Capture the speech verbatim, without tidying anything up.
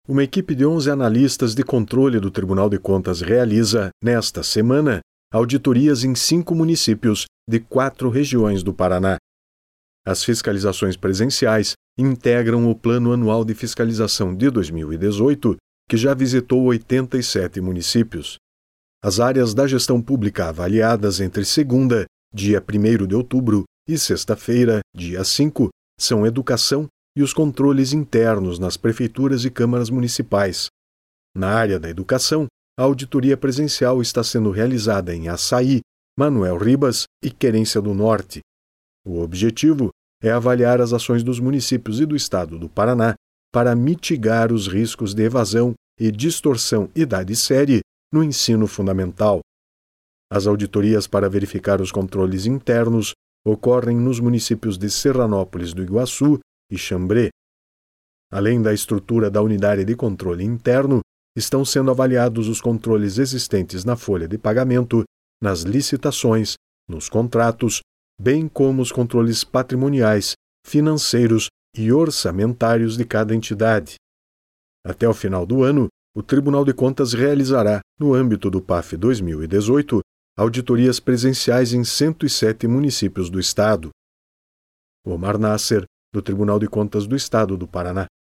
Uma equipe de onze analistas de controle do Tribunal de Contas realiza, nesta semana, auditorias em cinco municípios de quatro regiões do Paraná. As fiscalizações presenciais integram o Plano Anual de Fiscalização de dois mil e dezoito, que já visitou oitenta e sete municípios. As áreas da gestão pública avaliadas entre segunda, dia primeiro de outubro, e sexta-feira, dia cinco, são educação e os controles internos nas prefeituras e câmaras municipais. Na área da educação, a auditoria presencial está sendo realizada em Açaí, Manuel Ribas e Querência do Norte. O objetivo é avaliar as ações dos municípios e do estado do Paraná para mitigar os riscos de evasão e distorção idade série no ensino fundamental. As auditorias para verificar os controles internos ocorrem nos municípios de Serranópolis do Iguaçu e Xambrê. Além da estrutura da unidade de controle interno, estão sendo avaliados os controles existentes na folha de pagamento, nas licitações, nos contratos, bem como os controles patrimoniais, financeiros e orçamentários de cada entidade. Até o final do ano, o Tribunal de Contas realizará, no âmbito do P A F dois mil e dezoito, auditorias presenciais em cento e sete municípios do estado. Omar Nasser, do Tribunal de Contas do Estado do Paraná.